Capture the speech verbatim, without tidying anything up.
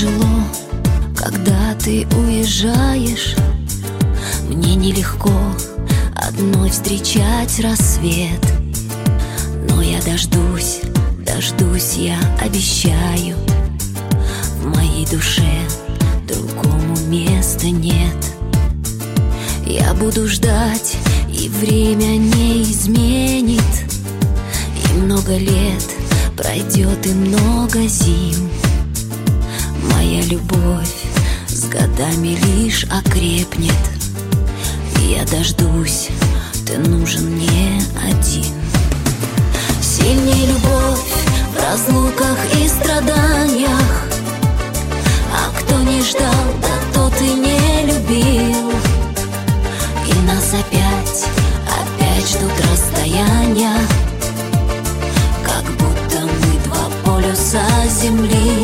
тяжело, когда ты уезжаешь. Мне нелегко одной встречать рассвет, но я дождусь, дождусь, я обещаю. В моей душе другому места нет. Я буду ждать, и время не изменит. И много лет пройдет, и много зим. Моя любовь с годами лишь окрепнет. И я дождусь, ты нужен мне один. Сильней любовь в разлуках и страданиях. А кто не ждал, да тот и не любил. И нас опять, опять ждут расстояния, как будто мы два полюса земли.